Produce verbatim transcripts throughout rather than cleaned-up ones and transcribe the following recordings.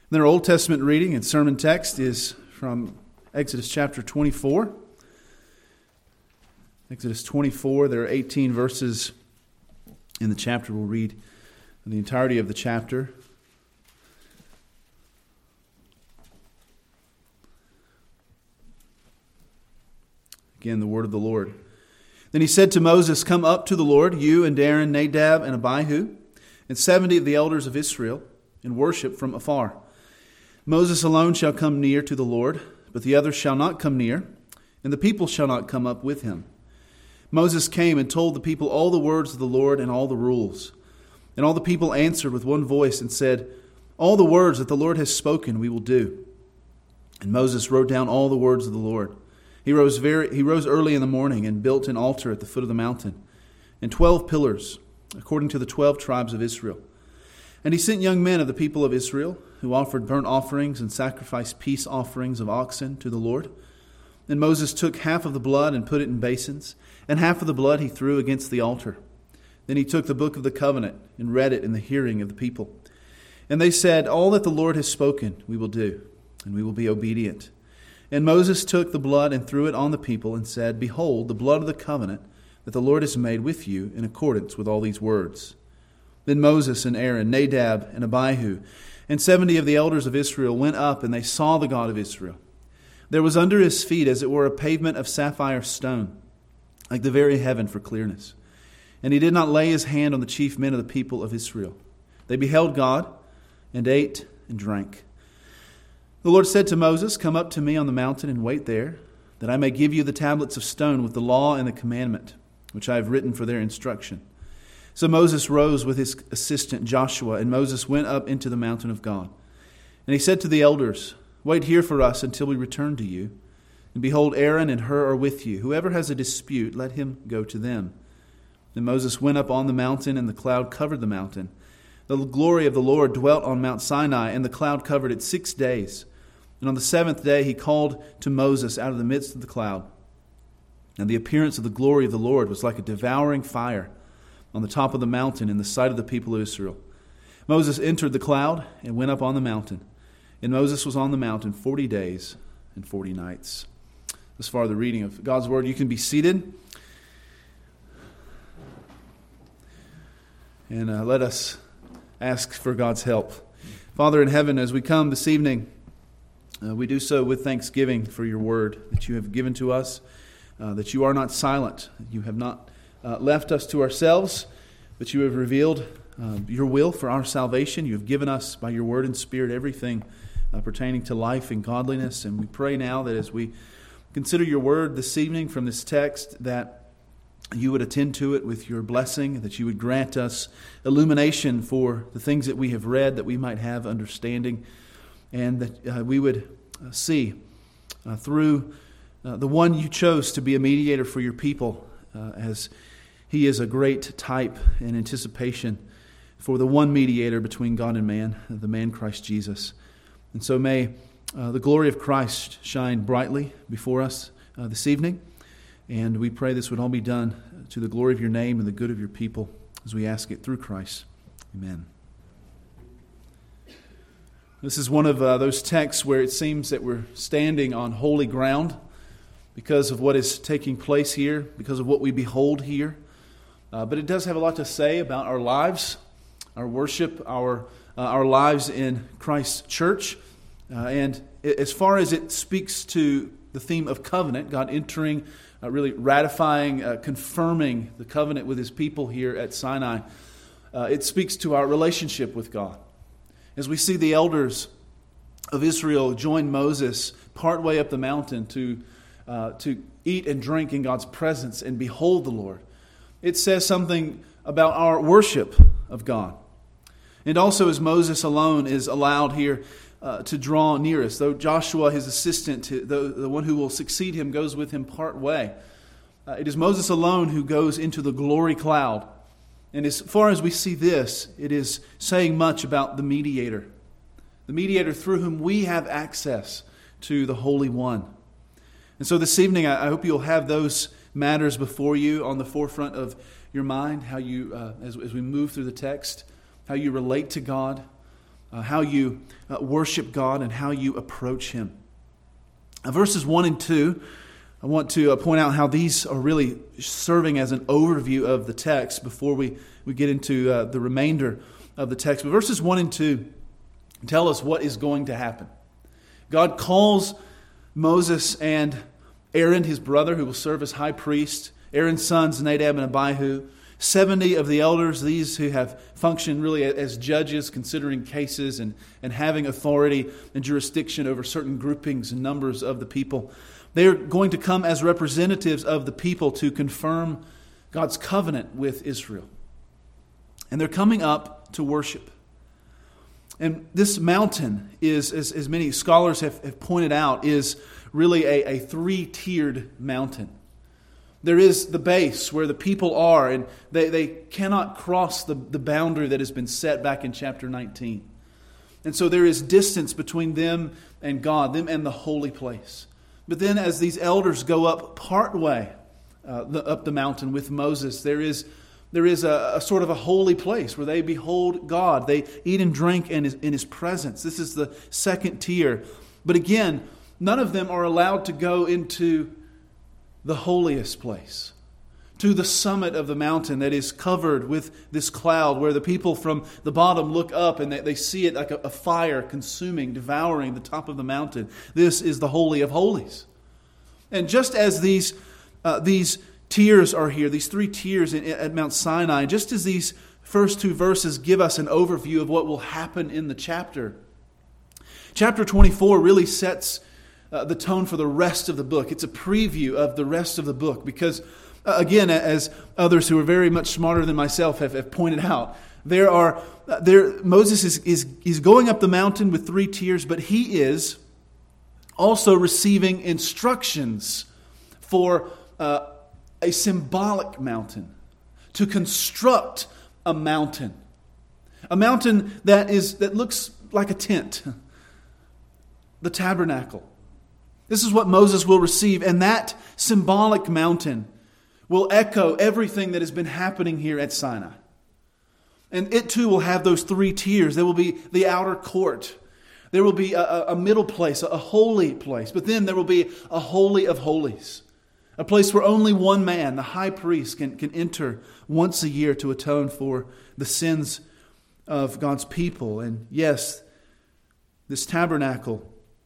Then our Old Testament reading and sermon text is from Exodus chapter twenty-four. Exodus twenty-four, there are eighteen verses in the chapter. We'll read the entirety of the chapter. Again, the word of the Lord. Then he said to Moses, "Come up to the Lord, you and Aaron, Nadab, and Abihu, and seventy of the elders of Israel, and worship from afar. Moses alone shall come near to the Lord, but the others shall not come near, and the people shall not come up with him." Moses came and told the people all the words of the Lord and all the rules. And all the people answered with one voice and said, "All the words that the Lord has spoken we will do." And Moses wrote down all the words of the Lord. He rose very he rose early in the morning and built an altar at the foot of the mountain, and twelve pillars, according to the twelve tribes of Israel. And he sent young men of the people of Israel, who offered burnt offerings and sacrificed peace offerings of oxen to the Lord. And Moses took half of the blood and put it in basins, and half of the blood he threw against the altar. Then he took the book of the covenant and read it in the hearing of the people. And they said, "All that the Lord has spoken we will do, and we will be obedient." And Moses took the blood and threw it on the people and said, "Behold, the blood of the covenant that the Lord has made with you in accordance with all these words." Then Moses and Aaron, Nadab and Abihu, and seventy of the elders of Israel went up, and they saw the God of Israel. There was under his feet, as it were, a pavement of sapphire stone, like the very heaven for clearness. And he did not lay his hand on the chief men of the people of Israel. They beheld God, and ate and drank. The Lord said to Moses, "Come up to me on the mountain and wait there, that I may give you the tablets of stone with the law and the commandment, which I have written for their instruction." So Moses rose with his assistant Joshua, and Moses went up into the mountain of God. And he said to the elders, "Wait here for us until we return to you. And behold, Aaron and Hur are with you. Whoever has a dispute, let him go to them." Then Moses went up on the mountain, and the cloud covered the mountain. The glory of the Lord dwelt on Mount Sinai, and the cloud covered it six days. And on the seventh day he called to Moses out of the midst of the cloud. And the appearance of the glory of the Lord was like a devouring fire on the top of the mountain in the sight of the people of Israel. Moses entered the cloud and went up on the mountain. And Moses was on the mountain forty days and forty nights. This far the reading of God's word. You can be seated. And uh, let us ask for God's help. Father in heaven, as we come this evening, uh, we do so with thanksgiving for your word that you have given to us, uh, that you are not silent. You have not uh, left us to ourselves, but you have revealed uh, your will for our salvation. You have given us by your word and spirit everything uh, pertaining to life and godliness. And we pray now that as we consider your word this evening from this text, that you would attend to it with your blessing, that you would grant us illumination for the things that we have read, that we might have understanding, and that uh, we would uh, see uh, through uh, the one you chose to be a mediator for your people, uh, as he is a great type and anticipation for the one mediator between God and man, the man Christ Jesus. And so may uh, the glory of Christ shine brightly before us uh, this evening. And we pray this would all be done to the glory of your name and the good of your people as we ask it through Christ. Amen. This is one of uh, those texts where it seems that we're standing on holy ground because of what is taking place here, because of what we behold here. Uh, but it does have a lot to say about our lives, our worship, our uh, our lives in Christ's church. Uh, and as far as it speaks to the theme of covenant, God entering, uh, really ratifying, uh, confirming the covenant with his people here at Sinai, uh, it speaks to our relationship with God. As we see the elders of Israel join Moses partway up the mountain to uh, to eat and drink in God's presence and behold the Lord, it says something about our worship of God. And also as Moses alone is allowed here uh, to draw near us, though Joshua, his assistant, the, the one who will succeed him, goes with him part way, uh, it is Moses alone who goes into the glory cloud. And as far as we see this, it is saying much about the mediator, the mediator through whom we have access to the Holy One. And so this evening, I hope you'll have those matters before you on the forefront of your mind, how you, uh, as, as we move through the text, how you relate to God, uh, how you uh, worship God and how you approach Him. Uh, verses one and two, I want to uh, point out how these are really serving as an overview of the text before we, we get into uh, the remainder of the text. But verses one and two tell us what is going to happen. God calls Moses and Aaron, his brother, who will serve as high priest, Aaron's sons, Nadab and Abihu, seventy of the elders, these who have functioned really as judges, considering cases and, and having authority and jurisdiction over certain groupings and numbers of the people. They're going to come as representatives of the people to confirm God's covenant with Israel. And they're coming up to worship. And this mountain is, as, as many scholars have, have pointed out, is really a, a three-tiered mountain. There is the base where the people are, and they, they cannot cross the, the boundary that has been set back in chapter nineteen. And so there is distance between them and God, them and the holy place. But then as these elders go up part way uh, the, up the mountain with Moses, there is there is a, a sort of a holy place where they behold God. They eat and drink in his, in his presence. This is the second tier. But again, none of them are allowed to go into the holiest place, to the summit of the mountain that is covered with this cloud, where the people from the bottom look up and they, they see it like a, a fire consuming, devouring the top of the mountain. This is the Holy of Holies. And just as these uh, these tiers are here, these three tiers in, at Mount Sinai, just as these first two verses give us an overview of what will happen in the chapter, chapter twenty-four really sets Uh, the tone for the rest of the book. It's a preview of the rest of the book because, uh, again, as others who are very much smarter than myself have, have pointed out, there are uh, there Moses is, is is going up the mountain with three tiers, but he is also receiving instructions for uh, a symbolic mountain, to construct a mountain, a mountain that is that looks like a tent, the tabernacle. This is what Moses will receive, and that symbolic mountain will echo everything that has been happening here at Sinai. And it too will have those three tiers. There will be the outer court. There will be a, a middle place, a holy place. But then there will be a holy of holies, a place where only one man, the high priest, can, can enter once a year to atone for the sins of God's people. And yes, this tabernacle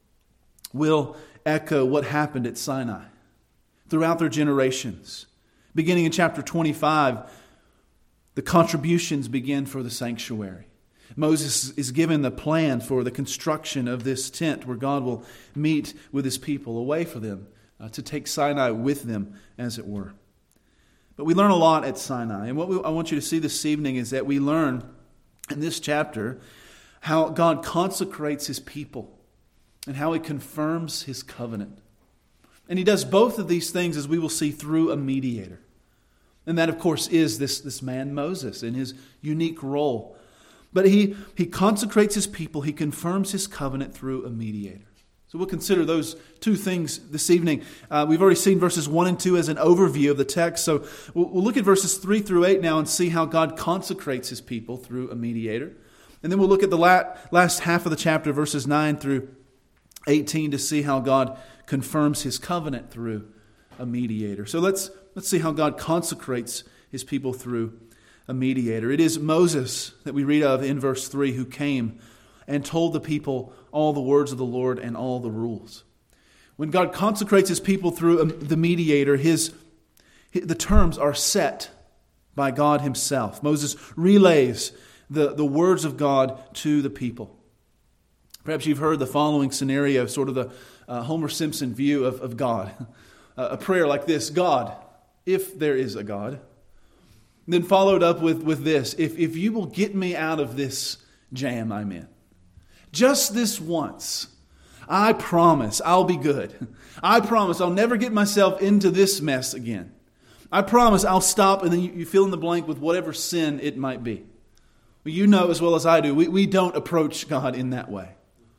will echo what happened at Sinai throughout their generations. Beginning in chapter twenty-five, the contributions begin for the sanctuary. Moses is given the plan for the construction of this tent where God will meet with His people, a way for them uh, to take Sinai with them, as it were. But we learn a lot at Sinai. And what we, I want you to see this evening is that we learn in this chapter how God consecrates His people and how He confirms His covenant. And He does both of these things, as we will see, through a mediator. And that, of course, is this, this man Moses in his unique role. But he, he consecrates His people, He confirms His covenant through a mediator. So we'll consider those two things this evening. Uh, we've already seen verses one and two as an overview of the text. So we'll, we'll look at verses three through eight now and see how God consecrates His people through a mediator. And then we'll look at the last half of the chapter, verses nine through eighteen, to see how God confirms His covenant through a mediator. So let's let's see how God consecrates His people through a mediator. It is Moses that we read of in verse three who came and told the people all the words of the Lord and all the rules. When God consecrates His people through the mediator, his the terms are set by God Himself. Moses relays the, the words of God to the people. Perhaps you've heard the following scenario, sort of the uh, Homer Simpson view of, of God. Uh, a prayer like this: God, if there is a God. And then followed up with, with this: if, if you will get me out of this jam I'm in, just this once, I promise I'll be good. I promise I'll never get myself into this mess again. I promise I'll stop, and then you, you fill in the blank with whatever sin it might be. Well, you know as well as I do, we, we don't approach God in that way.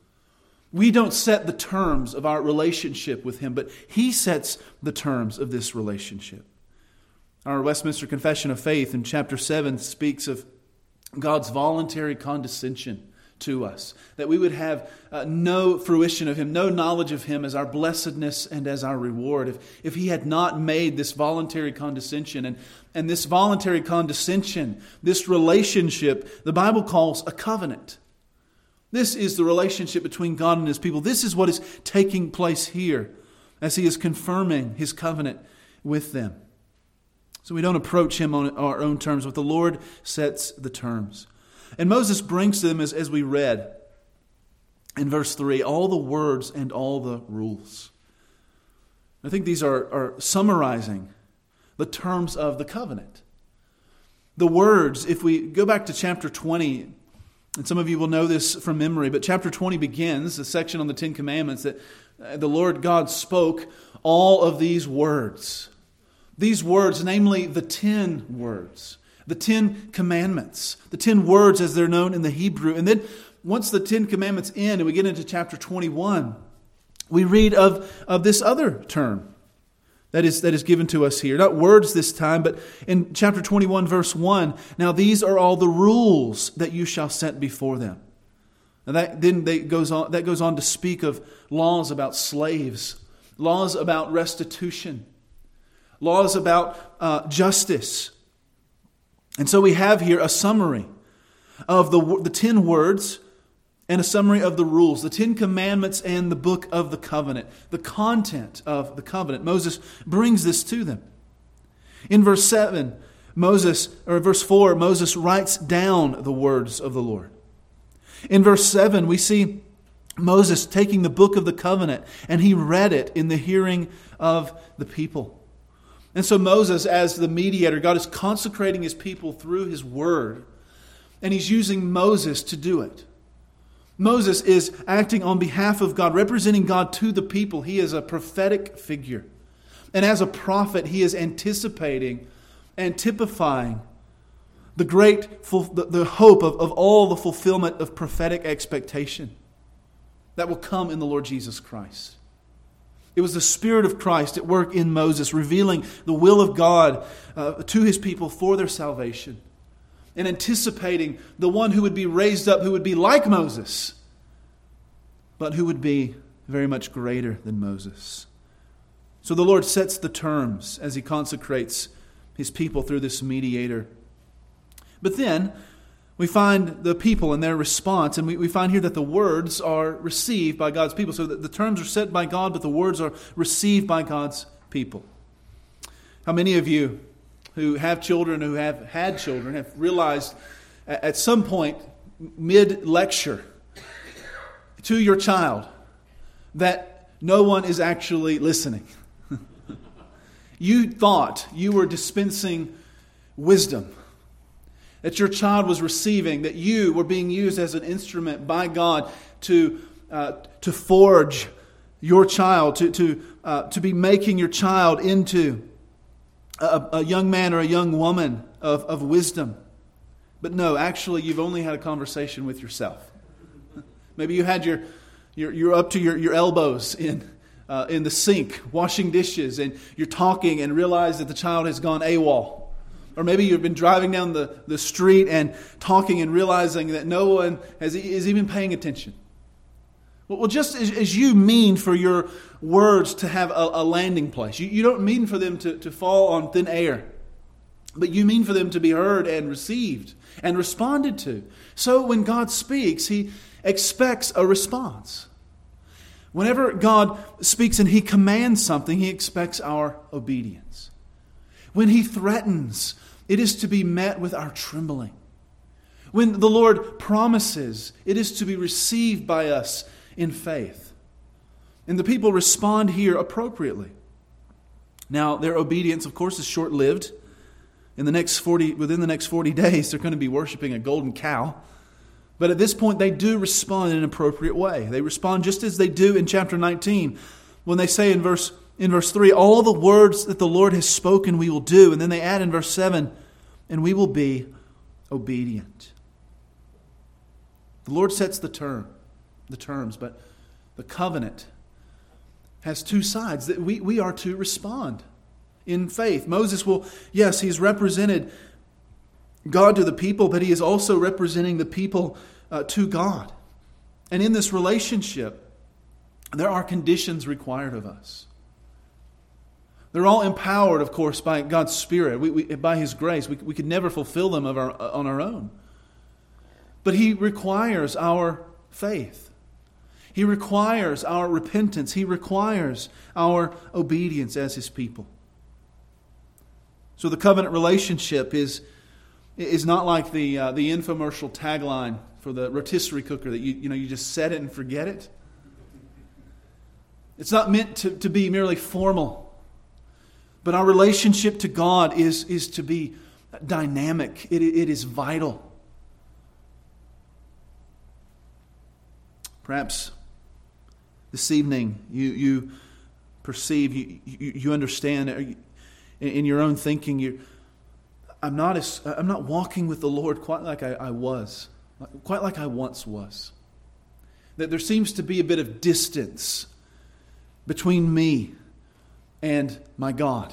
We don't set the terms of our relationship with Him, but He sets the terms of this relationship. Our Westminster Confession of Faith in chapter seven speaks of God's voluntary condescension to us, that we would have uh, no fruition of Him, no knowledge of Him as our blessedness and as our reward, if, if He had not made this voluntary condescension. And, and this voluntary condescension, this relationship, the Bible calls a covenant. This is the relationship between God and His people. This is what is taking place here as He is confirming His covenant with them. So we don't approach Him on our own terms, but the Lord sets the terms. And Moses brings to them, as, as we read in verse three, all the words and all the rules. I think these are, are summarizing the terms of the covenant. The words, if we go back to chapter twenty, and some of you will know this from memory, but chapter twenty begins, a section on the Ten Commandments, that the Lord God spoke all of these words. These words, namely the ten words, the Ten Commandments, the ten words as they're known in the Hebrew. And then once the Ten Commandments end and we get into chapter twenty-one, we read of, of this other term that is, that is given to us here. Not words this time, but in chapter twenty-one, verse one, now these are all the rules that you shall set before them. And that then they goes on, that goes on to speak of laws about slaves, laws about restitution, laws about uh, justice. And so we have here a summary of the, the ten words and a summary of the rules, the Ten Commandments and the book of the covenant, the content of the covenant. Moses brings this to them. In verse seven, Moses, or verse four, Moses writes down the words of the Lord. In verse seven, we see Moses taking the book of the covenant and he read it in the hearing of the people. And so Moses, as the mediator, God is consecrating His people through His word, and He's using Moses to do it. Moses is acting on behalf of God, representing God to the people. He is a prophetic figure. And as a prophet, he is anticipating and typifying the great, the, the hope of, of all the fulfillment of prophetic expectation that will come in the Lord Jesus Christ. It was the Spirit of Christ at work in Moses, revealing the will of God uh, to His people for their salvation, and anticipating the one who would be raised up, who would be like Moses, but who would be very much greater than Moses. So the Lord sets the terms as He consecrates His people through this mediator. But then we find the people and their response, and we, we find here that the words are received by God's people. So that the terms are set by God, but the words are received by God's people. How many of you who have children, who have had children, have realized at some point, mid-lecture, to your child that no one is actually listening? You thought you were dispensing wisdom, that your child was receiving, that you were being used as an instrument by God to uh, to forge your child, to to uh, to be making your child into a, a young man or a young woman of, of wisdom. But no, actually, you've only had a conversation with yourself. Maybe you had your you're, you're up to your, your elbows in uh, in the sink washing dishes, and you're talking and realize that the child has gone AWOL. Or maybe you've been driving down the, the street and talking and realizing that no one has is even paying attention. Well, just as, as you mean for your words to have a, a landing place, you, you don't mean for them to, to fall on thin air, but you mean for them to be heard and received and responded to. So when God speaks, He expects a response. Whenever God speaks and He commands something, He expects our obedience. When He threatens, it is to be met with our trembling. When the Lord promises, it is to be received by us in faith. And the people respond here appropriately. Now, their obedience, of course, is short-lived. In the next forty, within the next forty days, they're going to be worshiping a golden cow. But at this point, they do respond in an appropriate way. They respond just as they do in chapter nineteen, when they say in verse In verse three, all the words that the Lord has spoken we will do. And then they add in verse seven, and we will be obedient. The Lord sets the term, the terms, but the covenant has two sides that we, we are to respond in faith. Moses will, yes, he's represented God to the people, but he is also representing the people uh, to God. And in this relationship, there are conditions required of us. They're all empowered, of course, by God's Spirit, we, we, by His grace. We, we could never fulfill them of our, on our own. But He requires our faith. He requires our repentance. He requires our obedience as His people. So the covenant relationship is, is not like the, uh, the infomercial tagline for the rotisserie cooker that you, you know, you just set it and forget it. It's not meant to, to be merely formal. But our relationship to God is, is to be dynamic. It, it is vital. Perhaps this evening you, you perceive, you, you, you understand in your own thinking, you, I'm not as, I'm not walking with the Lord quite like I, I was, quite like I once was. That there seems to be a bit of distance between me and my God.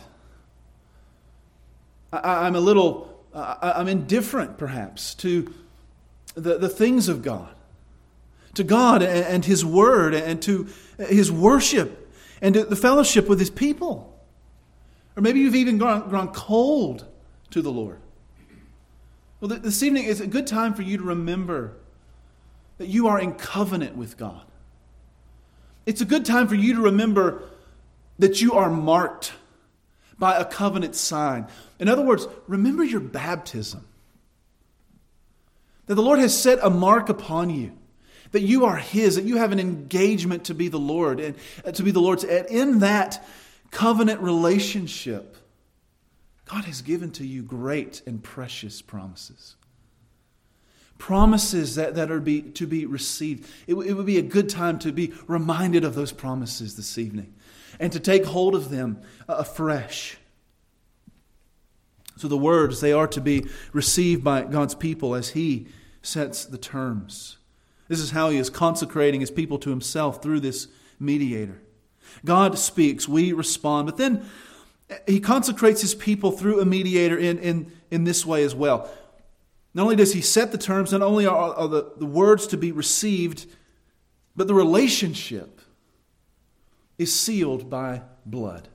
I, I'm a little, I, I'm indifferent perhaps to the, the things of God, to God and, and His Word and to His worship and to the fellowship with His people. Or maybe you've even gone, gone cold to the Lord. Well, this evening is a good time for you to remember that you are in covenant with God. It's a good time for you to remember that you are marked by a covenant sign. In other words, remember your baptism. That the Lord has set a mark upon you. That you are His, that you have an engagement to be the Lord and to be the Lord's. And in that covenant relationship, God has given to you great and precious promises. Promises that, that are be, to be received. It, it would be a good time to be reminded of those promises this evening and to take hold of them uh, afresh. So the words, they are to be received by God's people as He sets the terms. This is how He is consecrating His people to Himself through this mediator. God speaks, we respond, but then He consecrates His people through a mediator in, in, in this way as well. Not only does He set the terms, not only are, are the, the words to be received, but the relationship is sealed by blood.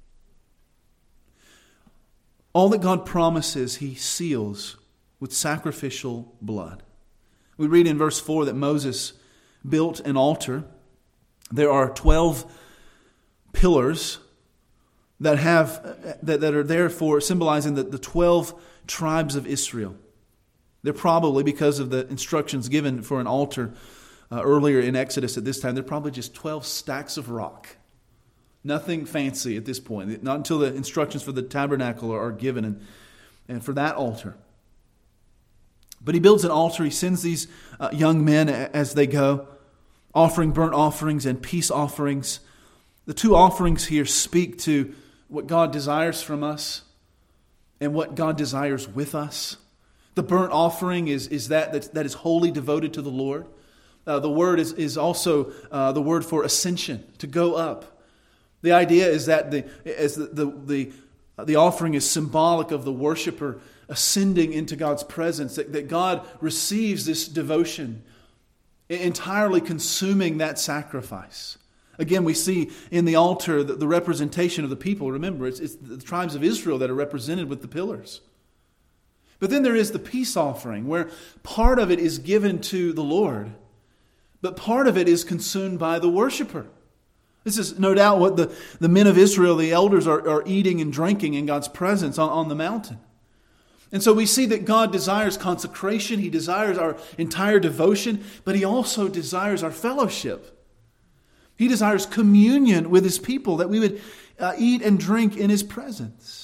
All that God promises, He seals with sacrificial blood. We read in verse four that Moses built an altar. There are twelve pillars that have that, that are there for symbolizing the, the twelve tribes of Israel. They're probably, because of the instructions given for an altar uh, earlier in Exodus at this time, they're probably just twelve stacks of rock. Nothing fancy at this point. Not until the instructions for the tabernacle are, are given and, and for that altar. But He builds an altar. He sends these uh, young men as they go, offering burnt offerings and peace offerings. The two offerings here speak to what God desires from us and what God desires with us. The burnt offering is, is that, that that is wholly devoted to the Lord. Uh, the word is, is also uh, the word for ascension, to go up. The idea is that the as the, the, the, the offering is symbolic of the worshiper ascending into God's presence, that, that God receives this devotion, entirely consuming that sacrifice. Again, we see in the altar the, the representation of the people. Remember, it's, it's the tribes of Israel that are represented with the pillars. But then there is the peace offering, where part of it is given to the Lord, but part of it is consumed by the worshiper. This is no doubt what the, the men of Israel, the elders, are, are eating and drinking in God's presence on, on the mountain. And so we see that God desires consecration. He desires our entire devotion, but He also desires our fellowship. He desires communion with His people, that we would uh, eat and drink in His presence.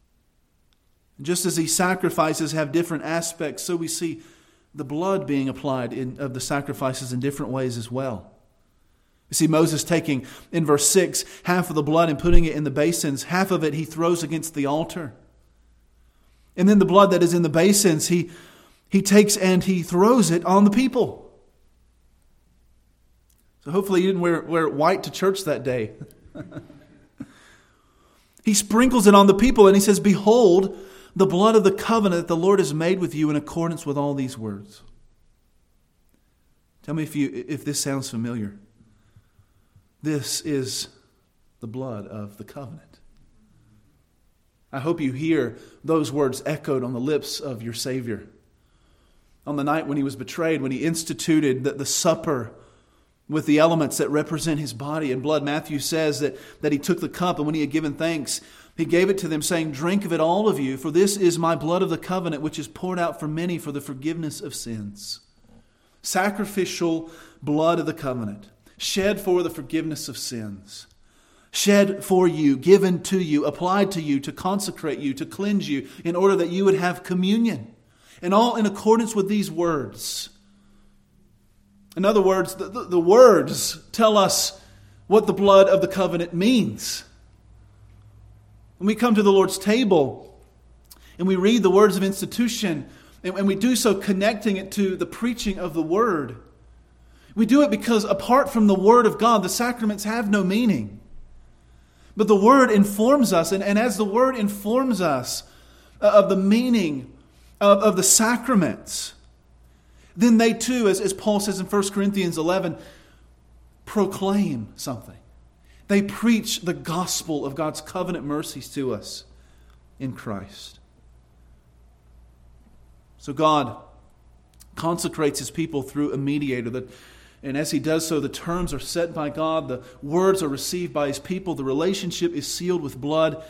Just as these sacrifices have different aspects, so we see the blood being applied in, of the sacrifices in different ways as well. We see Moses taking, in verse six, half of the blood and putting it in the basins. Half of it He throws against the altar. And then the blood that is in the basins, he, he takes and He throws it on the people. So hopefully you didn't wear, wear white to church that day. He sprinkles it on the people and He says, "Behold, the blood of the covenant that the Lord has made with you in accordance with all these words." Tell me if you if this sounds familiar. This is the blood of the covenant. I hope you hear those words echoed on the lips of your Savior. On the night when he was betrayed, when he instituted the, the supper with the elements that represent his body and blood, Matthew says that, that he took the cup, and when he had given thanks, he gave it to them, saying, "Drink of it, all of you, for this is my blood of the covenant, which is poured out for many for the forgiveness of sins." Sacrificial blood of the covenant, shed for the forgiveness of sins. Shed for you, given to you, applied to you to consecrate you, to cleanse you, in order that you would have communion. And all in accordance with these words. In other words, the, the, the words tell us what the blood of the covenant means. When we come to the Lord's table and we read the words of institution, and, and we do so connecting it to the preaching of the Word, we do it because apart from the Word of God, the sacraments have no meaning. But the Word informs us, and, and as the Word informs us of the meaning of, of the sacraments, then they too, as, as Paul says in First Corinthians eleven, proclaim something. They preach the gospel of God's covenant mercies to us in Christ. So God consecrates His people through a mediator. That, and as He does so, the terms are set by God. The words are received by His people. The relationship is sealed with blood.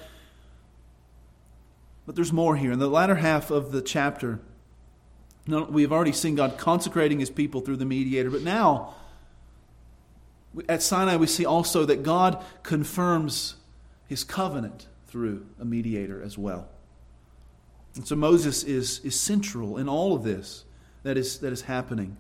But there's more here. In the latter half of the chapter, we've already seen God consecrating His people through the mediator. But now, at Sinai, we see also that God confirms His covenant through a mediator as well. And so Moses is, is central in all of this that is, that is happening.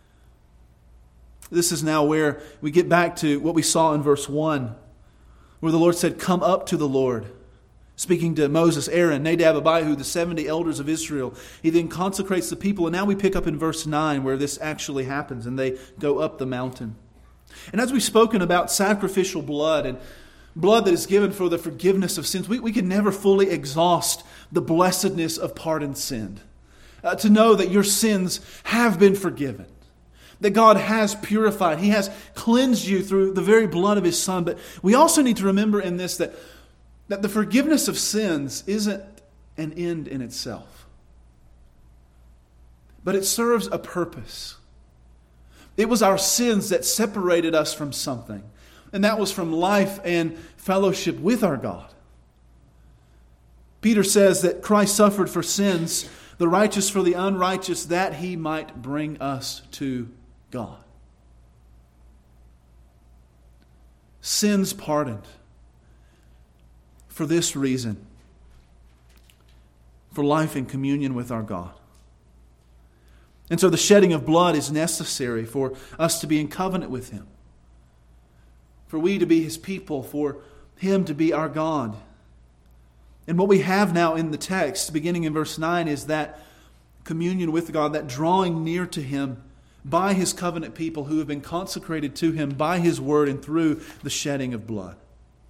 This is now where we get back to what we saw in verse one, where the Lord said, "Come up to the Lord." Speaking to Moses, Aaron, Nadab, Abihu, the seventy elders of Israel. He then consecrates the people. And now we pick up in verse nine where this actually happens, and they go up the mountain. And as we've spoken about sacrificial blood and blood that is given for the forgiveness of sins, we, we can never fully exhaust the blessedness of pardoned sin. Uh, to know that your sins have been forgiven. That God has purified. He has cleansed you through the very blood of His Son. But we also need to remember in this that, that the forgiveness of sins isn't an end in itself. But it serves a purpose. It was our sins that separated us from something. And that was from life and fellowship with our God. Peter says that Christ suffered for sins, the righteous for the unrighteous, that He might bring us to God. Sins pardoned. For this reason. For life in communion with our God. And so the shedding of blood is necessary for us to be in covenant with Him. For we to be His people, for Him to be our God. And what we have now in the text, beginning in verse nine, is that communion with God, that drawing near to Him by His covenant people who have been consecrated to Him by His word and through the shedding of blood.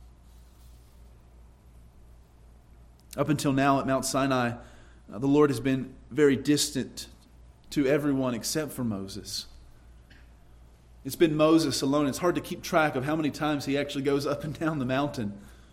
Up until now at Mount Sinai, uh, the Lord has been very distant to everyone except for Moses. It's been Moses alone. It's hard to keep track of how many times he actually goes up and down the mountain.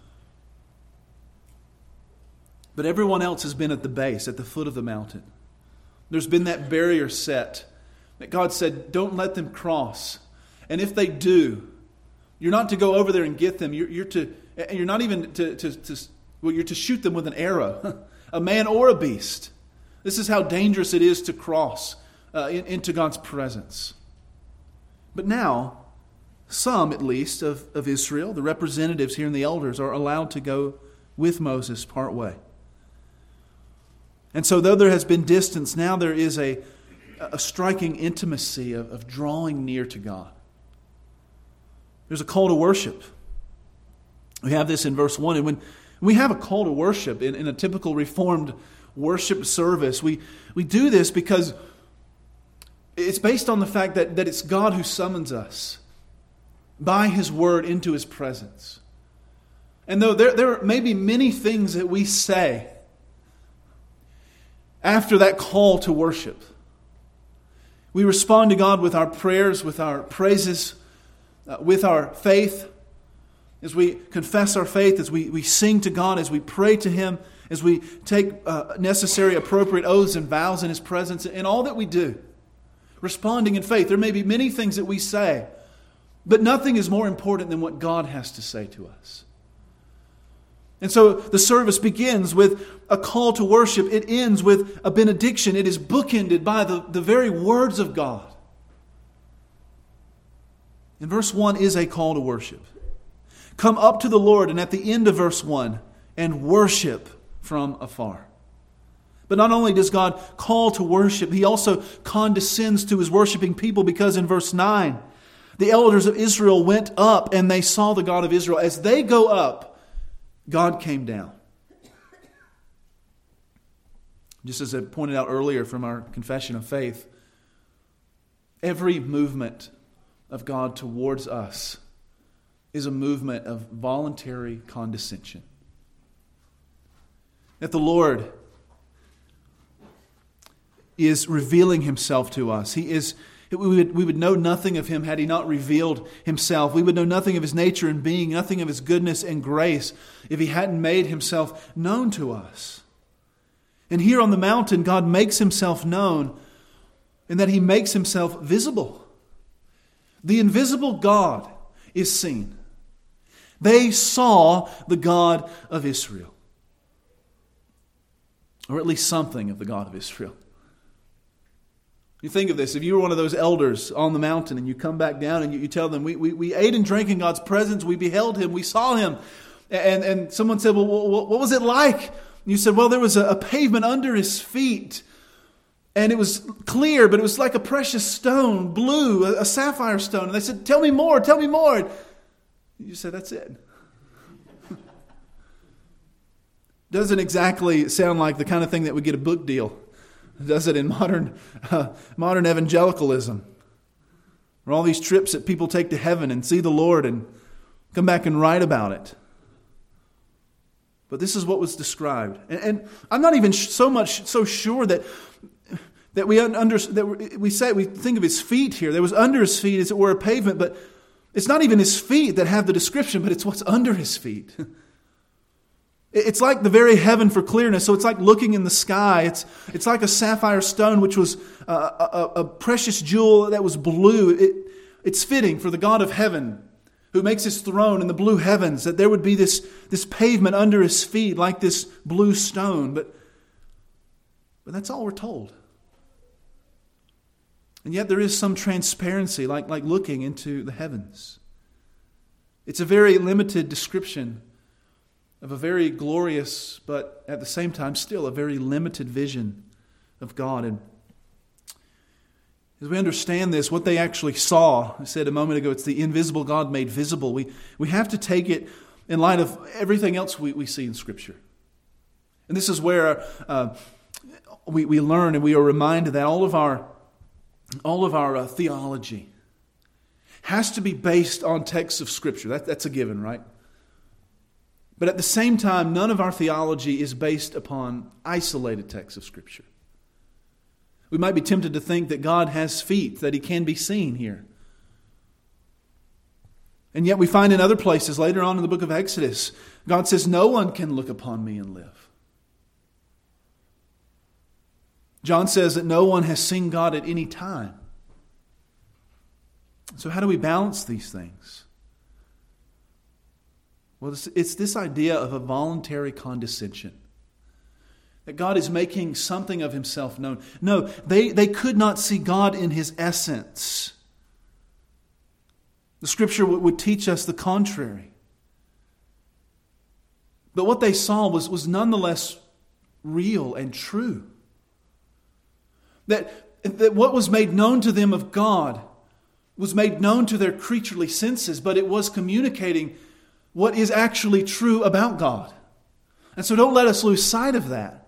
But everyone else has been at the base, at the foot of the mountain. There's been that barrier set that God said, don't let them cross. And if they do, you're not to go over there and get them. You're, you're to, you're not even to, to, to, well, you're to shoot them with an arrow, a man or a beast. This is how dangerous it is to cross uh, in, into God's presence. But now, some at least of, of Israel, the representatives here and the elders, are allowed to go with Moses part way. And so though there has been distance, now there is a, a striking intimacy of, of drawing near to God. There's a call to worship. We have this in verse one. And when we have a call to worship in, in a typical Reformed worship service, we, we do this because it's based on the fact that, that it's God who summons us by His word into His presence. And though there, there may be many things that we say after that call to worship, We respond to God with our prayers, with our praises, uh, with our faith. As we confess our faith, as we, we sing to God, as we pray to Him, as we take uh, necessary, appropriate oaths and vows in His presence, in all that we do, responding in faith. There may be many things that we say, but nothing is more important than what God has to say to us. And so the service begins with a call to worship. It ends with a benediction. It is bookended by the, the very words of God. And verse one is a call to worship. Come up to the Lord, and at the end of verse one, and worship from afar. But not only does God call to worship, He also condescends to His worshiping people, because in verse nine, the elders of Israel went up and they saw the God of Israel. As they go up, God came down. Just as I pointed out earlier from our confession of faith, every movement of God towards us is a movement of voluntary condescension. That the Lord is revealing Himself to us. He is, we would, we would know nothing of Him had He not revealed Himself. We would know nothing of His nature and being, nothing of His goodness and grace, if He hadn't made Himself known to us. And here on the mountain, God makes Himself known in that He makes Himself visible. The invisible God is seen. They saw the God of Israel. Or at least something of the God of Israel. You think of this, if you were one of those elders on the mountain and you come back down and you, you tell them, we, we, we ate and drank in God's presence, we beheld Him, we saw Him. And, and someone said, well, what, what was it like? And you said, well, there was a, a pavement under His feet. And it was clear, but it was like a precious stone, blue, a, a sapphire stone. And they said, tell me more, tell me more. And you said, that's it. Doesn't exactly sound like the kind of thing that would get a book deal, does it, in modern uh, modern evangelicalism? Or all these trips that people take to heaven and see the Lord and come back and write about it. But this is what was described. And, and I'm not even so much so sure that that we under, that we say we think of His feet here. There was under His feet, as it were, a pavement, but it's not even His feet that have the description, but it's what's under His feet. It's like the very heaven for clearness. So it's like looking in the sky. It's it's like a sapphire stone, which was a, a, a precious jewel that was blue. It, it's fitting for the God of heaven, who makes His throne in the blue heavens, that there would be this, this pavement under His feet, like this blue stone. But, but that's all we're told. And yet there is some transparency, like, like looking into the heavens. It's a very limited description of a very glorious, but at the same time still a very limited vision of God. And as we understand this, what they actually saw, I said a moment ago, it's the invisible God made visible. We, we have to take it in light of everything else we, we see in Scripture. And this is where uh, we, we learn and we are reminded that all of our, all of our uh, theology has to be based on texts of Scripture. That, that's a given, right? But at the same time, none of our theology is based upon isolated texts of Scripture. We might be tempted to think that God has feet, that He can be seen here. And yet we find in other places, later on in the book of Exodus, God says, no one can look upon me and live. John says that no one has seen God at any time. So how do we balance these things? Well, it's, it's this idea of a voluntary condescension. That God is making something of Himself known. No, they, they could not see God in His essence. The Scripture would, would teach us the contrary. But what they saw was, was nonetheless real and true. That, that what was made known to them of God was made known to their creaturely senses, but it was communicating what is actually true about God. And so don't let us lose sight of that.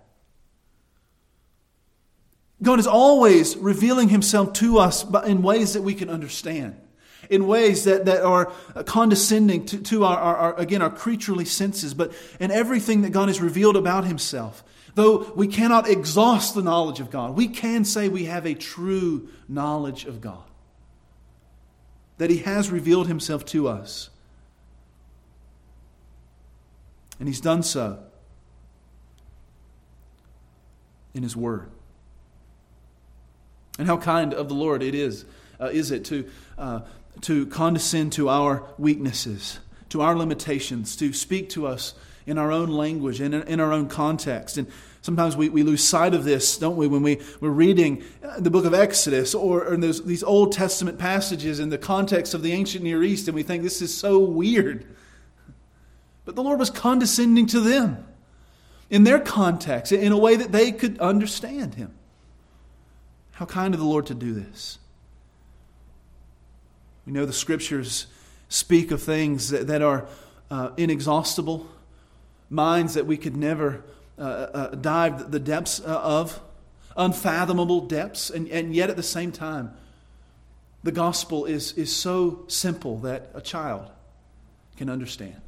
God is always revealing Himself to us in ways that we can understand. In ways that, that are condescending to, to our, our, our, again, our creaturely senses. But in everything that God has revealed about Himself, Though we cannot exhaust the knowledge of God, we can say we have a true knowledge of God. That He has revealed Himself to us. And He's done so in His Word. And how kind of the Lord it is, uh, is it to, uh, to condescend to our weaknesses, to our limitations, to speak to us in our own language and in, in our own context. And sometimes we, we lose sight of this, don't we, when we, we're reading the book of Exodus or, or those, these Old Testament passages in the context of the ancient Near East, and we think this is so weird. But the Lord was condescending to them in their context, in a way that they could understand Him. How kind of the Lord to do this. We know the Scriptures speak of things that, that are uh, inexhaustible, minds that we could never uh, uh, dive the depths of, unfathomable depths, and, and yet at the same time, the gospel is, is so simple that a child can understand.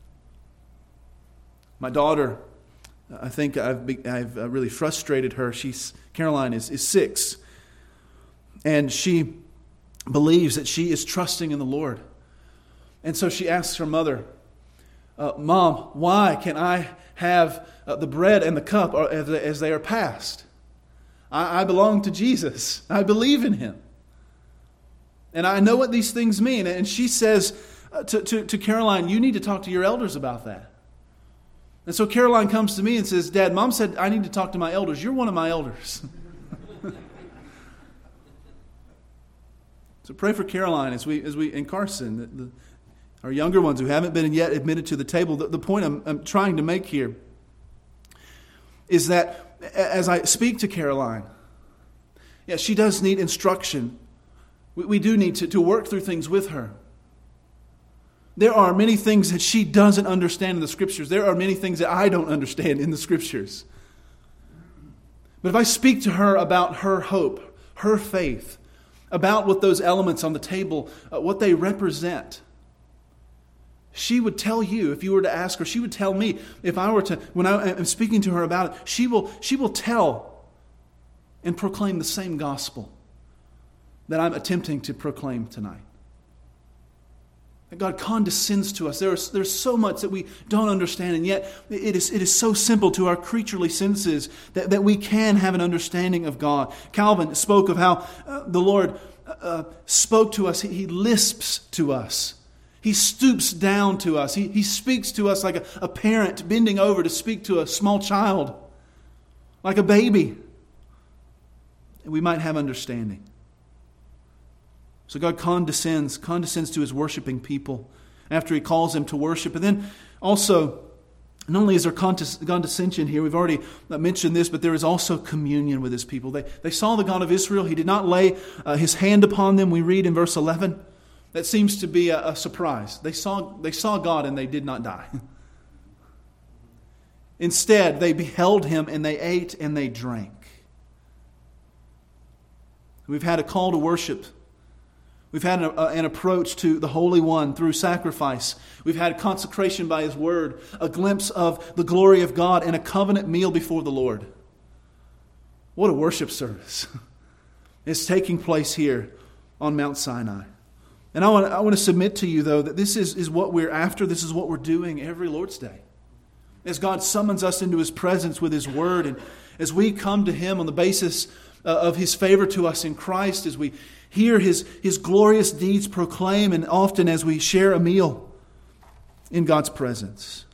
My daughter, I think I've, be, I've really frustrated her. She's Caroline is, is six. And she believes that she is trusting in the Lord. And so she asks her mother, uh, Mom, why can I have uh, the bread and the cup as, as they are passed? I, I belong to Jesus. I believe in Him. And I know what these things mean. And she says uh, to, to, to Caroline, you need to talk to your elders about that. And so Caroline comes to me and says, Dad, Mom said I need to talk to my elders. You're one of my elders. So pray for Caroline as we, as we and Carson, the, the, our younger ones who haven't been yet admitted to the table. The, the point I'm, I'm trying to make here is that as I speak to Caroline, yeah, she does need instruction. We, we do need to, to work through things with her. There are many things that she doesn't understand in the Scriptures. There are many things that I don't understand in the Scriptures. But if I speak to her about her hope, her faith, about what those elements on the table, uh, what they represent, she would tell you, if you were to ask her, she would tell me, if I were to, when I am speaking to her about it, she will, she will tell and proclaim the same gospel that I'm attempting to proclaim tonight. That God condescends to us. There is, there's so much that we don't understand, and yet it is, it is so simple to our creaturely senses that, that we can have an understanding of God. Calvin spoke of how uh, the Lord uh, spoke to us. He, he lisps to us. He stoops down to us. He, he speaks to us like a, a parent bending over to speak to a small child, like a baby. And we might have understanding. So God condescends, condescends to His worshiping people after He calls them to worship. And then also, not only is there condescension here, we've already mentioned this, but there is also communion with His people. They, they saw the God of Israel. He did not lay uh, His hand upon them. We read in verse eleven. That seems to be a, a surprise. They saw, they saw God and they did not die. Instead, they beheld Him and they ate and they drank. We've had a call to worship. We've had an, an approach to the Holy One through sacrifice. We've had consecration by His Word, a glimpse of the glory of God, and a covenant meal before the Lord. What a worship service is taking place here on Mount Sinai. And I want, I want to submit to you, though, that this is, is what we're after. This is what we're doing every Lord's Day. As God summons us into His presence with His Word, and as we come to Him on the basis of His favor to us in Christ, as we hear His, His glorious deeds proclaim, and often as we share a meal in God's presence.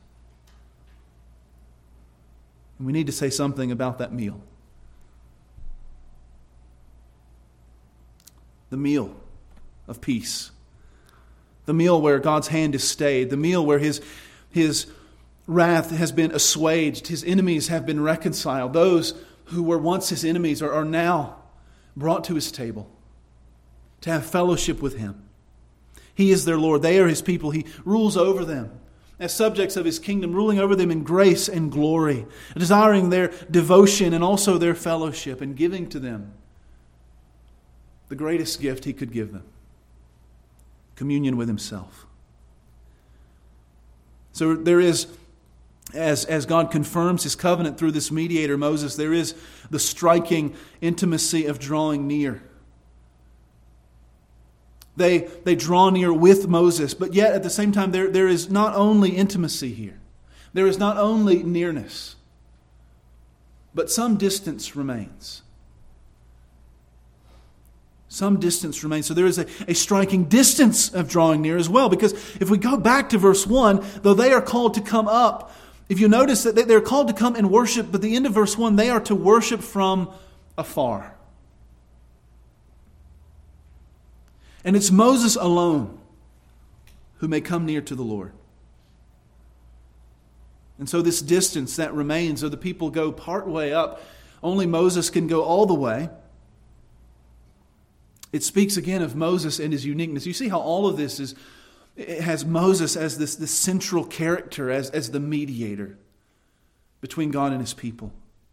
And we need to say something about that meal. The meal of peace. The meal where God's hand is stayed. The meal where His, His wrath has been assuaged. His enemies have been reconciled. Those who were once His enemies are, are now brought to His table to have fellowship with Him. He is their Lord. They are His people. He rules over them as subjects of His kingdom, ruling over them in grace and glory, desiring their devotion and also their fellowship, and giving to them the greatest gift He could give them: communion with Himself. So there is as, as God confirms His covenant through this mediator, Moses, there is the striking intimacy of drawing near. They, they draw near with Moses, but yet at the same time there, there is not only intimacy here. There is not only nearness, but some distance remains. Some distance remains. So there is a, a striking distance of drawing near as well. Because if we go back to verse one, though they are called to come up, if you notice that they're called to come and worship, but at the end of verse one, they are to worship from afar. And it's Moses alone who may come near to the Lord. And so this distance that remains, though the people go part way up, only Moses can go all the way. It speaks again of Moses and his uniqueness. You see how all of this is, it has Moses as this, this central character, as, as the mediator between God and His people.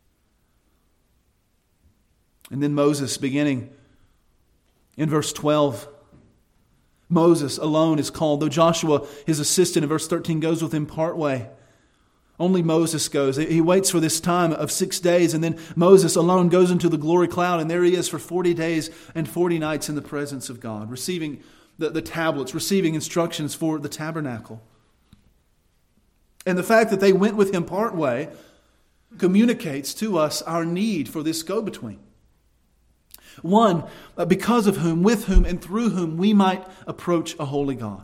And then Moses, beginning in verse twelve, Moses alone is called, though Joshua, his assistant, in verse thirteen, goes with him part way. Only Moses goes. He waits for this time of six days, and then Moses alone goes into the glory cloud, and there he is for forty days and forty nights in the presence of God, receiving the, the tablets, receiving instructions for the tabernacle. And the fact that they went with him part way communicates to us our need for this go-between. One, because of whom, with whom, and through whom we might approach a holy God.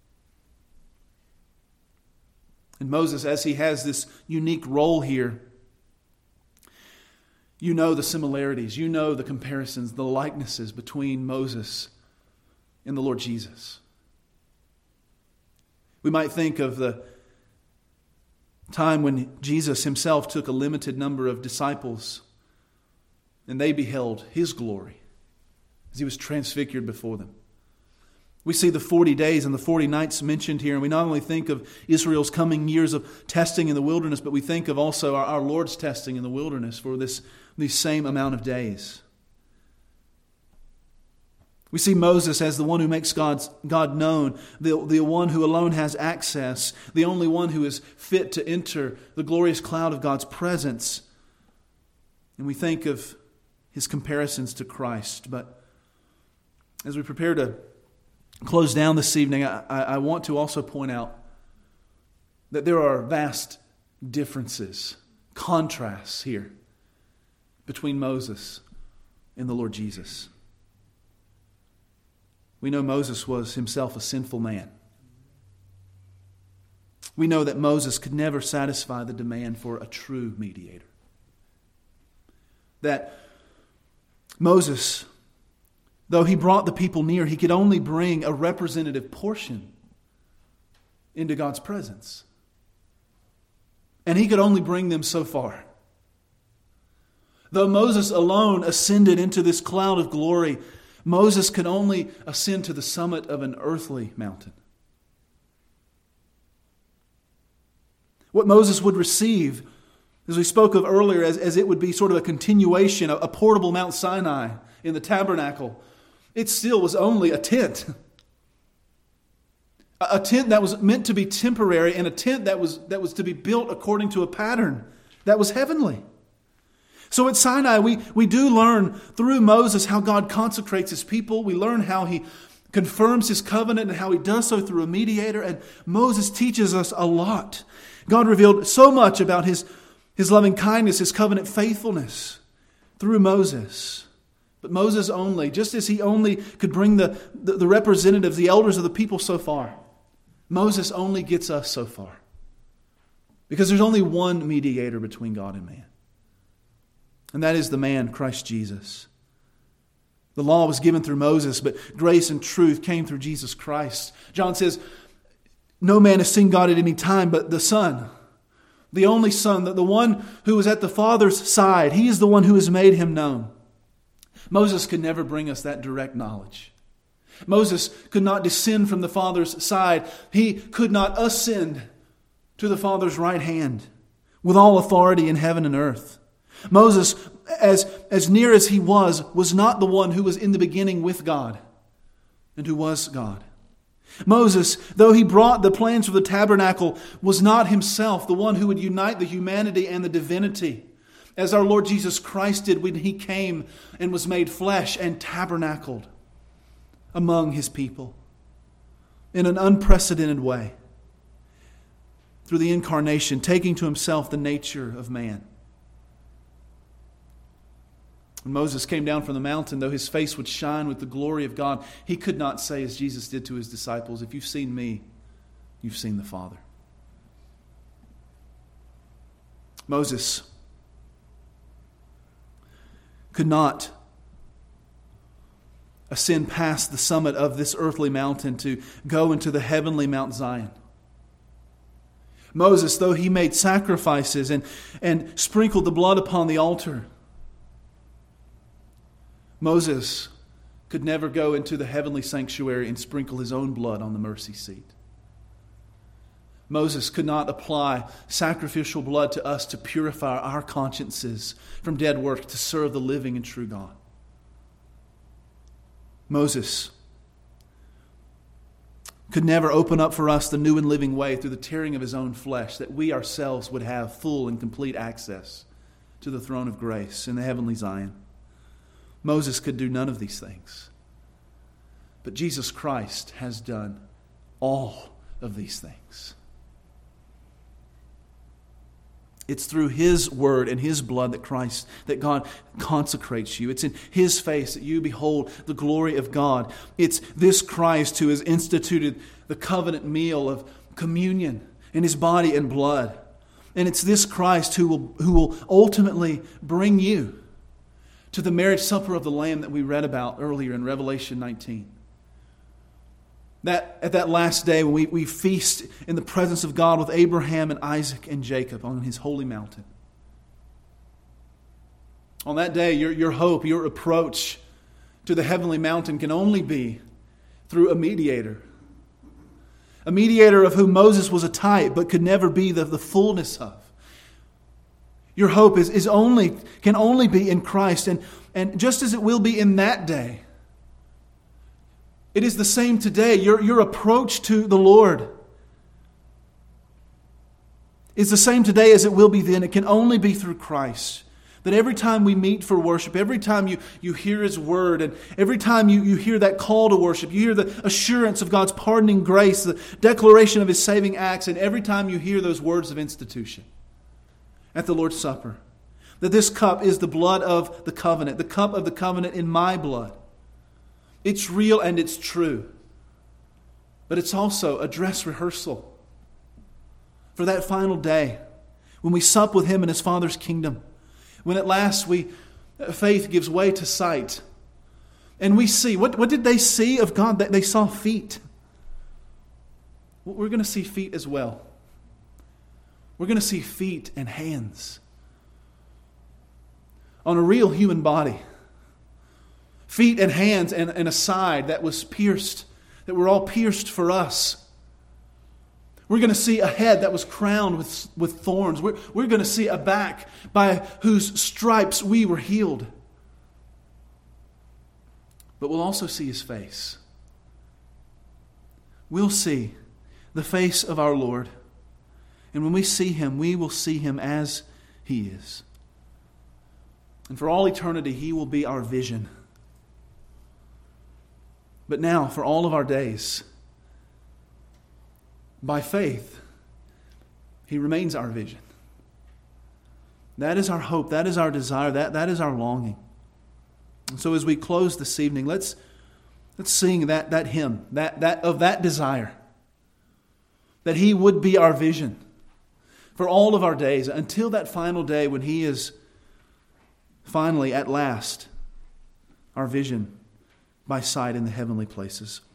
And Moses, as he has this unique role here, you know the similarities, you know the comparisons, the likenesses between Moses and the Lord Jesus. We might think of the time when Jesus Himself took a limited number of disciples and they beheld His glory as He was transfigured before them. We see the forty days and the forty nights mentioned here, and we not only think of Israel's coming years of testing in the wilderness, but we think of also our, our Lord's testing in the wilderness for this, these same amount of days. We see Moses as the one who makes God's, God known, the, the one who alone has access, the only one who is fit to enter the glorious cloud of God's presence. And we think of his comparisons to Christ. But as we prepare to close down this evening, I, I want to also point out that there are vast differences, contrasts here between Moses and the Lord Jesus. We know Moses was himself a sinful man. We know that Moses could never satisfy the demand for a true mediator. That Moses, though he brought the people near, he could only bring a representative portion into God's presence. And he could only bring them so far. Though Moses alone ascended into this cloud of glory, Moses could only ascend to the summit of an earthly mountain. What Moses would receive, as we spoke of earlier, as, as it would be sort of a continuation, a, a portable Mount Sinai in the tabernacle, it still was only a tent. A, a tent that was meant to be temporary, and a tent that was, that was to be built according to a pattern that was heavenly. So at Sinai, we, we do learn through Moses how God consecrates His people. We learn how He confirms His covenant and how He does so through a mediator. And Moses teaches us a lot. God revealed so much about His, His loving kindness, His covenant faithfulness through Moses. But Moses only, just as he only could bring the, the, the representatives, the elders of the people so far, Moses only gets us so far. Because there's only one mediator between God and man. And that is the man, Christ Jesus. The law was given through Moses, but grace and truth came through Jesus Christ. John says, no man has seen God at any time but the Son. The only Son, the one who was at the Father's side. He is the one who has made Him known. Moses could never bring us that direct knowledge. Moses could not descend from the Father's side. He could not ascend to the Father's right hand with all authority in heaven and earth. Moses, as, as near as he was, was not the one who was in the beginning with God and who was God. Moses, though he brought the plans for the tabernacle, was not himself the one who would unite the humanity and the divinity, as our Lord Jesus Christ did when he came and was made flesh and tabernacled among his people in an unprecedented way through the incarnation, taking to himself the nature of man. When Moses came down from the mountain, though his face would shine with the glory of God, he could not say, as Jesus did to his disciples, "If you've seen me, you've seen the Father." Moses could not ascend past the summit of this earthly mountain to go into the heavenly Mount Zion. Moses, though he made sacrifices and, and sprinkled the blood upon the altar, Moses could never go into the heavenly sanctuary and sprinkle his own blood on the mercy seat. Moses could not apply sacrificial blood to us to purify our consciences from dead works to serve the living and true God. Moses could never open up for us the new and living way through the tearing of his own flesh, that we ourselves would have full and complete access to the throne of grace in the heavenly Zion. Moses could do none of these things. But Jesus Christ has done all of these things. It's through His word and His blood that Christ, that God consecrates you. It's in His face that you behold the glory of God. It's this Christ who has instituted the covenant meal of communion in His body and blood. And it's this Christ who will, who will ultimately bring you to the marriage supper of the Lamb that we read about earlier in Revelation nineteen. That at that last day when we, we feast in the presence of God with Abraham and Isaac and Jacob on His holy mountain. On that day, your, your hope, your approach to the heavenly mountain can only be through a mediator. A mediator of whom Moses was a type but could never be the, the fullness of. Your hope is, is only can only be in Christ. And, and just as it will be in that day, it is the same today. Your, your approach to the Lord is the same today as it will be then. It can only be through Christ. That every time we meet for worship, every time you, you hear His word, and every time you, you hear that call to worship, you hear the assurance of God's pardoning grace, the declaration of His saving acts, and every time you hear those words of institution at the Lord's Supper, that this cup is the blood of the covenant, the cup of the covenant in my blood. It's real and it's true. But it's also a dress rehearsal for that final day when we sup with Him in His Father's kingdom. When at last we faith gives way to sight. And we see, what, what did they see of God? They saw feet. We're going to see feet as well. We're going to see feet and hands on a real human body. Feet and hands and, and a side that was pierced, that were all pierced for us. We're going to see a head that was crowned with, with thorns. We're, we're going to see a back by whose stripes we were healed. But we'll also see His face. We'll see the face of our Lord. And when we see Him, we will see Him as He is. And for all eternity, He will be our vision. But now, for all of our days, by faith, He remains our vision. That is our hope. That is our desire. That, that is our longing. And so as we close this evening, let's, let's sing that, that hymn, that, that, of that desire. That He would be our vision for all of our days, until that final day when He is finally, at last, our vision by sight in the heavenly places.